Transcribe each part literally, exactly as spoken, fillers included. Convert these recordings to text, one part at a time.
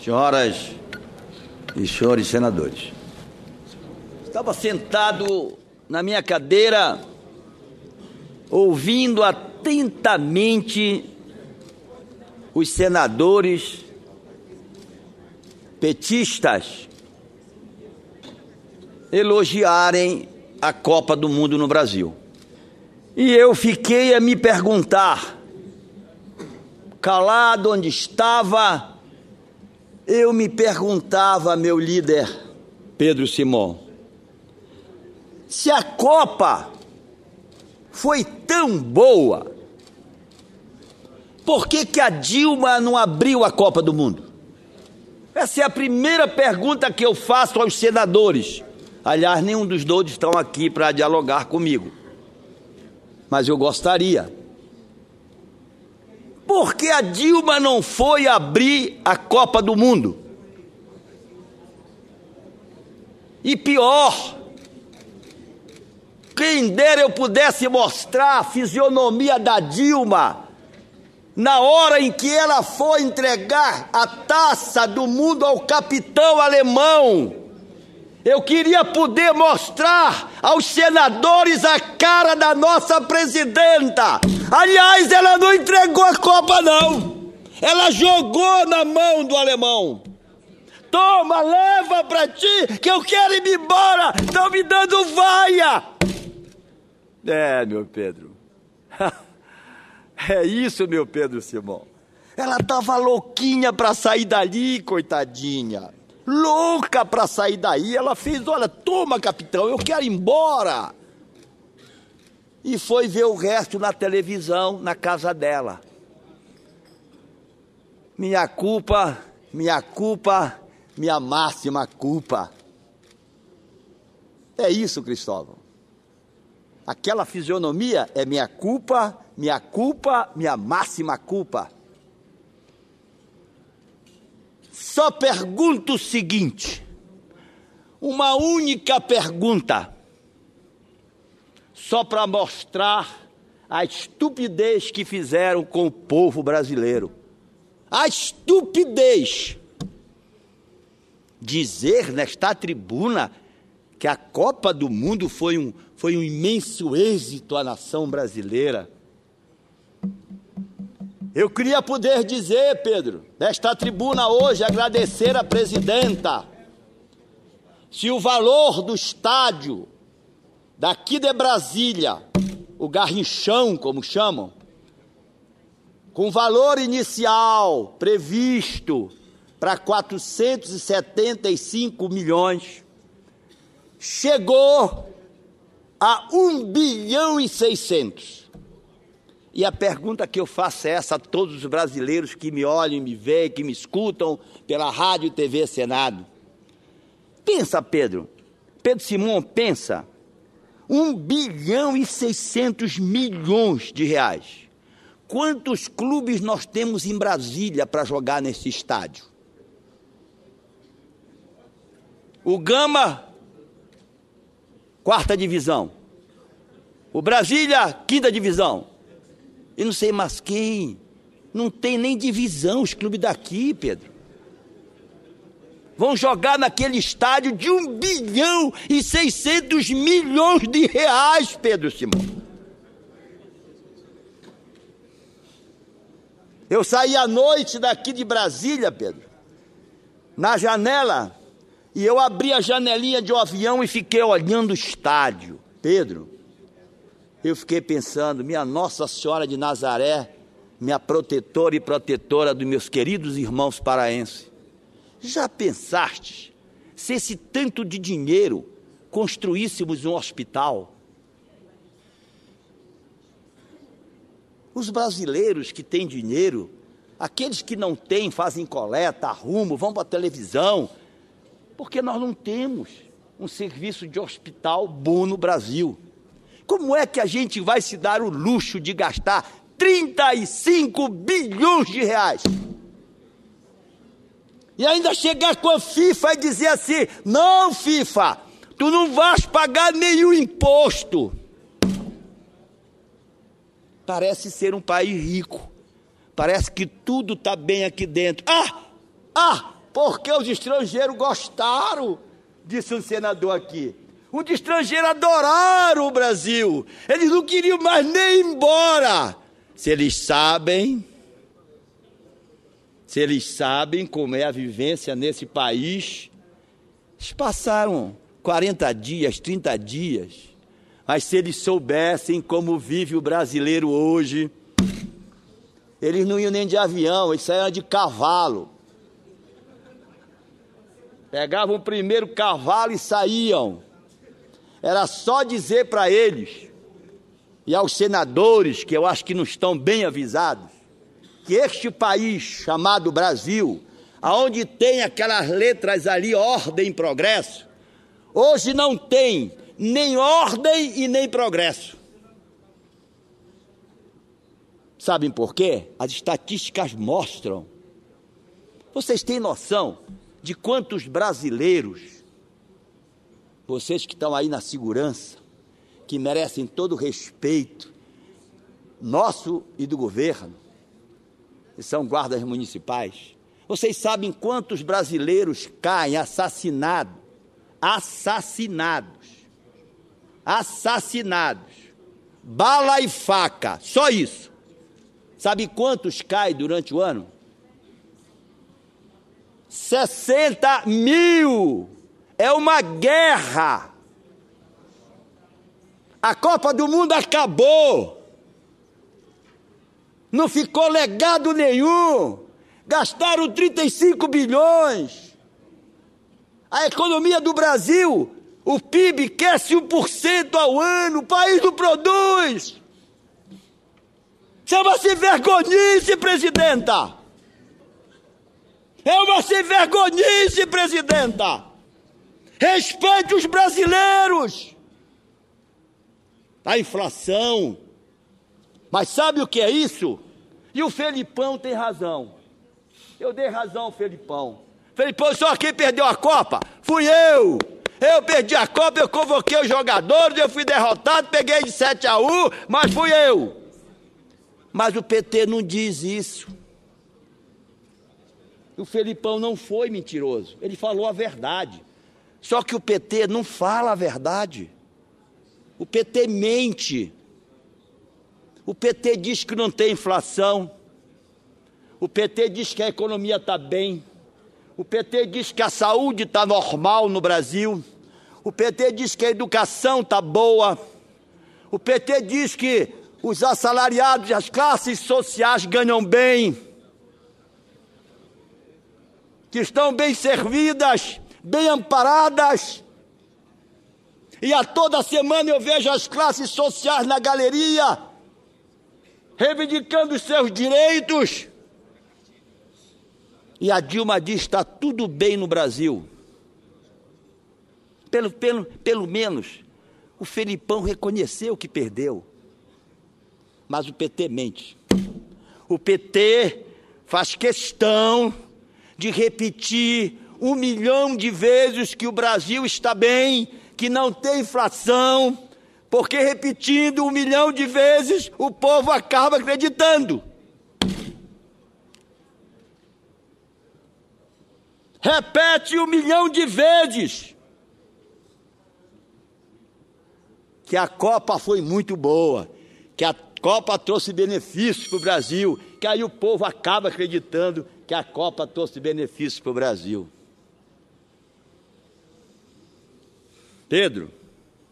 Senhoras e senhores senadores, estava sentado na minha cadeira, ouvindo atentamente os senadores petistas elogiarem a Copa do Mundo no Brasil. E eu fiquei a me perguntar, calado onde estava, eu me perguntava, meu líder Pedro Simão, se a Copa foi tão boa, por que que a Dilma não abriu a Copa do Mundo? Essa é a primeira pergunta que eu faço aos senadores. Aliás, nenhum dos dois estão aqui para dialogar comigo, mas eu gostaria. Por que a Dilma não foi abrir a Copa do Mundo? E pior, quem dera eu pudesse mostrar a fisionomia da Dilma na hora em que ela foi entregar a taça do mundo ao capitão alemão. Eu queria poder mostrar aos senadores a cara da nossa presidenta. Aliás, ela não entregou a Copa, não. Ela jogou na mão do alemão. Toma, leva pra ti, que eu quero ir embora. Estão me dando vaia. É, meu Pedro. É isso, meu Pedro Simão. Ela estava louquinha para sair dali, coitadinha. Louca para sair daí. Ela fez, olha, toma, capitão, eu quero ir embora. E foi ver o resto na televisão, na casa dela. Minha culpa, minha culpa, minha máxima culpa. É isso, Cristóvão. Aquela fisionomia é minha culpa, minha culpa, minha máxima culpa. Só pergunto o seguinte, uma única pergunta, só para mostrar a estupidez que fizeram com o povo brasileiro. A estupidez. Dizer nesta tribuna que a Copa do Mundo foi um, foi um imenso êxito à nação brasileira. Eu queria poder dizer, Pedro, nesta tribuna hoje, agradecer a presidenta, se o valor do estádio daqui de Brasília, o Garrinchão, como chamam, com valor inicial previsto para quatrocentos e setenta e cinco milhões, chegou a um bilhão e seiscentos. E a pergunta que eu faço é essa a todos os brasileiros que me olham, me veem, que me escutam pela Rádio e T V Senado. Pensa, Pedro, Pedro Simão, pensa, um bilhão e seiscentos milhões de reais. Quantos clubes nós temos em Brasília para jogar nesse estádio? O Gama, quarta divisão. O Brasília, quinta divisão. Eu não sei mais quem. Não tem nem divisão os clubes daqui, Pedro. Vão jogar naquele estádio de um bilhão e seiscentos milhões de reais, Pedro Simão. Eu saí à noite daqui de Brasília, Pedro, na janela, e eu abri a janelinha de um avião e fiquei olhando o estádio. Pedro, eu fiquei pensando, minha Nossa Senhora de Nazaré, minha protetora e protetora dos meus queridos irmãos paraenses, já pensaste se esse tanto de dinheiro construíssemos um hospital? Os brasileiros que têm dinheiro, aqueles que não têm, fazem coleta, arrumam, vão para a televisão, porque nós não temos um serviço de hospital bom no Brasil. Como é que a gente vai se dar o luxo de gastar trinta e cinco bilhões de reais? E ainda chegar com a FIFA e dizer assim, não, FIFA, tu não vais pagar nenhum imposto. Parece ser um país rico, parece que tudo está bem aqui dentro. Ah, ah, porque os estrangeiros gostaram, disse um senador aqui. Os estrangeiros adoraram o Brasil, eles não queriam mais nem ir embora. Se eles sabem, se eles sabem como é a vivência nesse país, eles passaram quarenta dias, trinta dias, mas se eles soubessem como vive o brasileiro hoje, eles não iam nem de avião, eles saíam de cavalo. Pegavam o primeiro cavalo e saíam. Era só dizer para eles, e aos senadores, que eu acho que não estão bem avisados, que este país chamado Brasil, aonde tem aquelas letras ali, ordem e progresso, hoje não tem nem ordem e nem progresso. Sabem por quê? As estatísticas mostram. Vocês têm noção de quantos brasileiros, vocês que estão aí na segurança, que merecem todo o respeito nosso e do governo, que são guardas municipais, vocês sabem quantos brasileiros caem assassinados, assassinados, assassinados, bala e faca, só isso. Sabe quantos caem durante o ano? sessenta mil. É uma guerra. A Copa do Mundo acabou. Não ficou legado nenhum. Gastaram trinta e cinco bilhões. A economia do Brasil, o P I B cresce um por cento ao ano. O país não produz. Chama-se vergonhice, presidenta. É uma sem vergonhice, presidenta. Respeite os brasileiros. A inflação. Mas sabe o que é isso? E o Felipão tem razão. Eu dei razão ao Felipão. Felipão, só quem perdeu a Copa fui eu. Eu perdi a Copa, eu convoquei os jogadores, eu fui derrotado, peguei de sete a um, mas fui eu. Mas o P T não diz isso. O Felipão não foi mentiroso, ele falou a verdade. Só que o P T não fala a verdade. O P T mente. O P T diz que não tem inflação. O P T diz que a economia está bem. O P T diz que a saúde está normal no Brasil. O P T diz que a educação está boa. O P T diz que os assalariados, as classes sociais ganham bem, que estão bem servidas, bem amparadas. E a toda semana eu vejo as classes sociais na galeria, reivindicando os seus direitos. E a Dilma diz que está tudo bem no Brasil. Pelo, pelo, pelo menos o Felipão reconheceu que perdeu. Mas o P T mente. O P T faz questão de repetir um milhão de vezes que o Brasil está bem, que não tem inflação, porque repetindo um milhão de vezes o povo acaba acreditando. Repete um milhão de vezes que a Copa foi muito boa, que a Copa trouxe benefícios para o Brasil, que aí o povo acaba acreditando que a Copa trouxe benefícios para o Brasil. Pedro,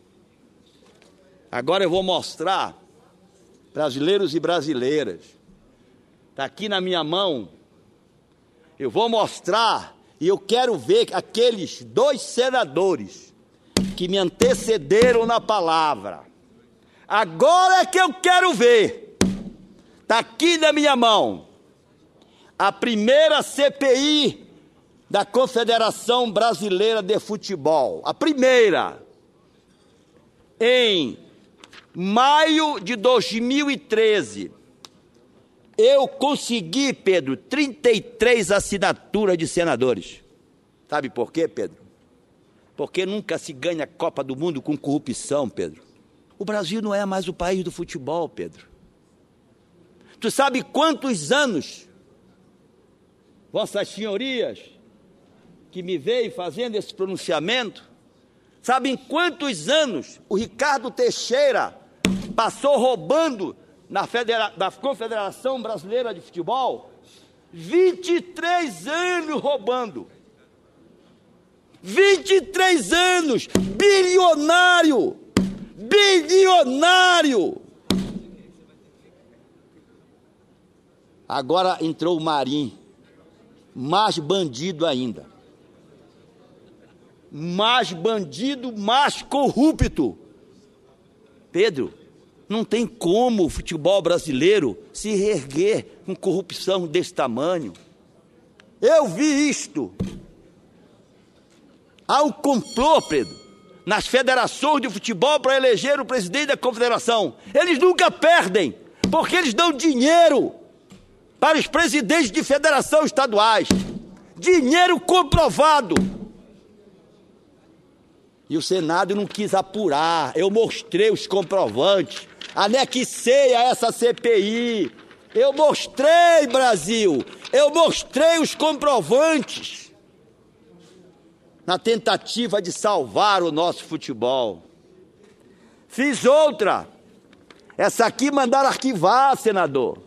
agora eu vou mostrar, brasileiros e brasileiras, está aqui na minha mão, eu vou mostrar, e eu quero ver aqueles dois senadores que me antecederam na palavra. Agora é que eu quero ver. Está aqui na minha mão a primeira C P I da Confederação Brasileira de Futebol. A primeira. Em maio de dois mil e treze, eu consegui, Pedro, trinta e três assinaturas de senadores. Sabe por quê, Pedro? Porque nunca se ganha Copa do Mundo com corrupção, Pedro. O Brasil não é mais o país do futebol, Pedro. Tu sabe quantos anos, vossas senhorias, que me veio fazendo esse pronunciamento, sabe em quantos anos o Ricardo Teixeira passou roubando na, Federa- na Confederação Brasileira de Futebol? vinte e três anos roubando. vinte e três anos, bilionário, bilionário. Agora entrou o Marinho, mais bandido ainda. Mais bandido, mais corrupto. Pedro, não tem como o futebol brasileiro se reerguer com corrupção desse tamanho. Eu vi isto. Há um complô, Pedro, nas federações de futebol para eleger o presidente da confederação. Eles nunca perdem, porque eles dão dinheiro para os presidentes de federação estaduais. Dinheiro comprovado. E o Senado não quis apurar. Eu mostrei os comprovantes, anexei a essa C P I. Eu mostrei, Brasil, eu mostrei os comprovantes na tentativa de salvar o nosso futebol. Fiz outra. Essa aqui mandaram arquivar, senador.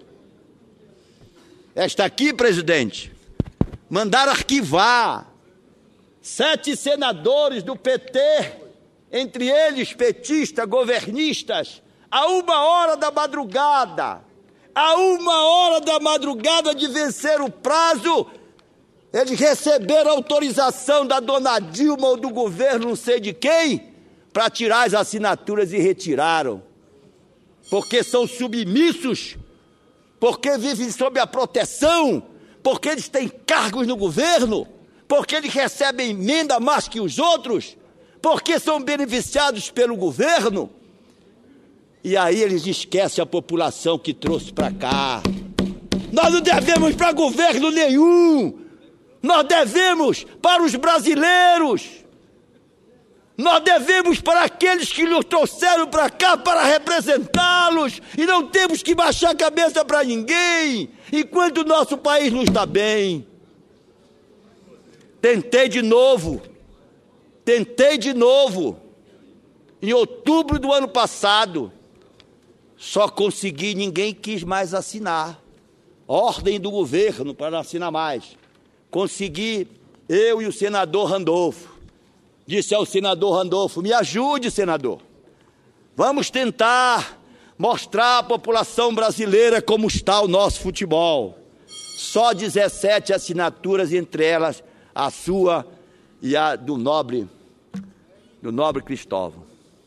Esta aqui, presidente, mandaram arquivar. Sete senadores do P T, entre eles petistas, governistas, a uma hora da madrugada, a uma hora da madrugada de vencer o prazo, eles receberam autorização da dona Dilma ou do governo não sei de quem, para tirar as assinaturas e retiraram. Porque são submissos, porque vivem sob a proteção, porque eles têm cargos no governo, porque eles recebem emenda mais que os outros, porque são beneficiados pelo governo. E aí eles esquecem a população que trouxe para cá. Nós não devemos para governo nenhum, nós devemos para os brasileiros, nós devemos para aqueles que nos trouxeram para cá para representá-los, e não temos que baixar a cabeça para ninguém, enquanto o nosso país não está bem. Tentei de novo, tentei de novo, em outubro do ano passado, só consegui, ninguém quis mais assinar, ordem do governo para não assinar mais. Consegui, eu e o senador Randolfo, disse ao senador Randolfo, me ajude, senador, vamos tentar mostrar à população brasileira como está o nosso futebol. Só dezessete assinaturas, entre elas a sua e a do nobre, do nobre Cristóvão.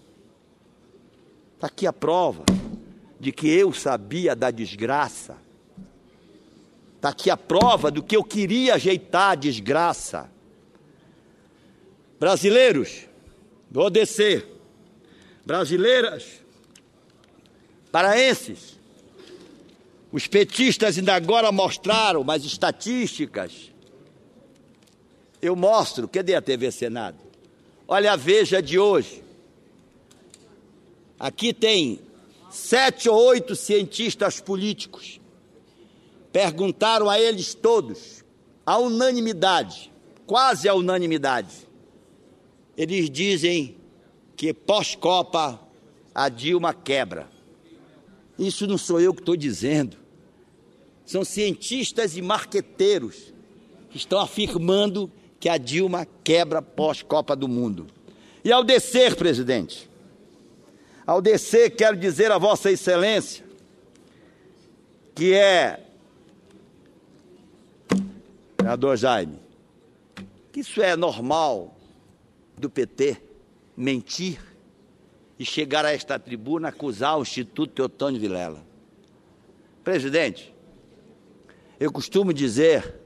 Está aqui a prova de que eu sabia da desgraça. Está aqui a prova do que eu queria ajeitar a desgraça. Brasileiros, vou descer. Brasileiras, paraenses, os petistas ainda agora mostraram umas estatísticas. Eu mostro, cadê a T V Senado? Olha a Veja de hoje. Aqui tem sete ou oito cientistas políticos. Perguntaram a eles todos, a unanimidade, quase a unanimidade. Eles dizem que pós-Copa a Dilma quebra. Isso não sou eu que estou dizendo. São cientistas e marqueteiros que estão afirmando que a Dilma quebra pós-Copa do Mundo. E ao descer, presidente, ao descer, quero dizer a Vossa Excelência que é, senador Jaime, que isso é normal do P T, mentir e chegar a esta tribuna acusar o Instituto Teotônio Vilela. Presidente, eu costumo dizer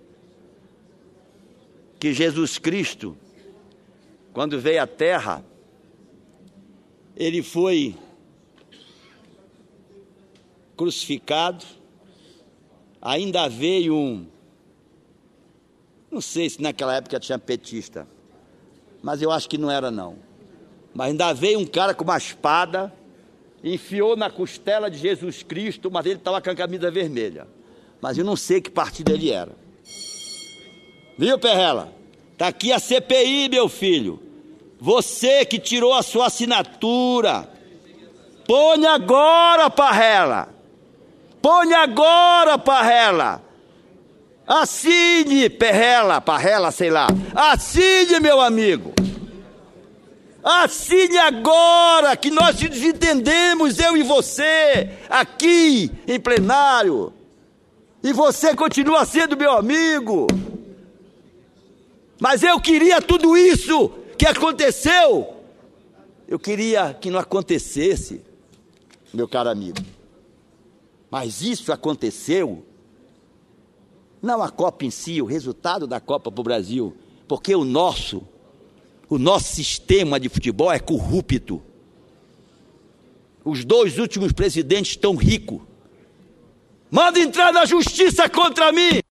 que Jesus Cristo, quando veio à Terra, ele foi crucificado, ainda veio um, não sei se naquela época tinha petista, mas eu acho que não era não, mas ainda veio um cara com uma espada, enfiou na costela de Jesus Cristo, mas ele estava com a camisa vermelha, mas eu não sei que partido ele era. Viu, Perrela? Está aqui a C P I, meu filho. Você que tirou a sua assinatura, põe agora, Parrella. Põe agora, Parrella. Assine, Perrella, Parrella, sei lá. Assine, meu amigo. Assine agora, que nós nos entendemos, eu e você, aqui em plenário. E você continua sendo meu amigo. Mas eu queria tudo isso que aconteceu. Eu queria que não acontecesse, meu caro amigo. Mas isso aconteceu. Não a Copa em si, o resultado da Copa para o Brasil. Porque o nosso, o nosso sistema de futebol é corrupto. Os dois últimos presidentes estão ricos. Manda entrar na justiça contra mim.